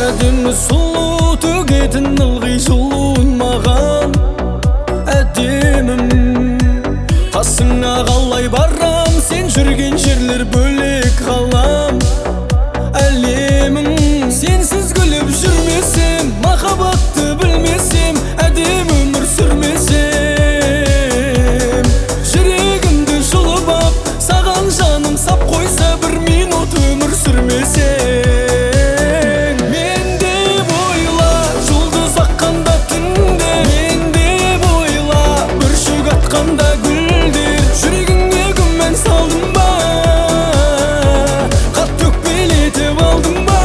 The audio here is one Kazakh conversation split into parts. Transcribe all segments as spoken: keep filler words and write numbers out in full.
әдемі сұлу төгетін ылғи жылуын маған. Әдемім қасыңа қалай барам, сен жүрген жерлер бөлек ғалам. Әлемің сенсіз күліп жүрмесем, махаббатты білмесем, әдем өмір сүрмесем. Жүрегімді жұлып ап, саған жаным сап қойса, бір минут өмір сүрмесем. Мен деп ойла, жұлдыз аққанда түнде, мен деп ойла, бүршік атқанда гүлдер. Жүрегіңе күмән салдым ба, қат төкпелетіп алдым ба?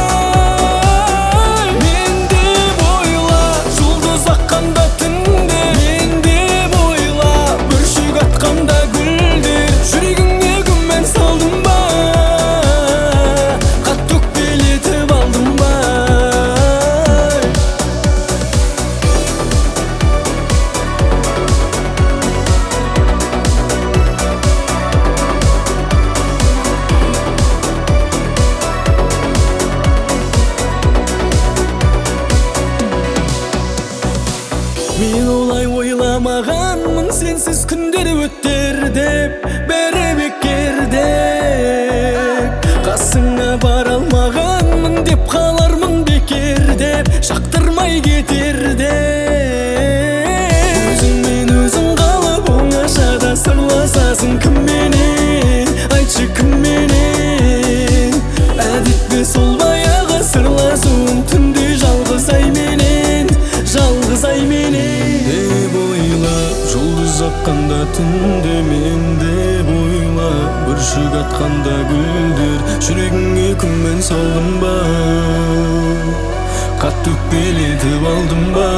Мен деп ойла, жұлдыз аққанда түнде, мен деп ойла, бүршік атқанда гүлдер. Жүрегіңе күмән салдым ба, қат төкпелетіп алдым ба? Мен олай ойламағанмын, сенсіз күндер өтер деп, бәрі бекер деп. Қасыңа бара алмағанмын деп, қалармын бекер деп, шақтырмай кетер деп. Өзіңмен өзің қалып, оңашада сырласасың кімменен, айтшы кімменен? Әдетте сол баяғы сырласуым, түнде жалғыз айменен, жалғыз айменен. Деп ойла, жұлдыз аққанда түнде, мен деп ойла, бүршік атқанда гүлдер. Жүрегіңе күмән салдым ба, қат төкпелетіп алдым ба?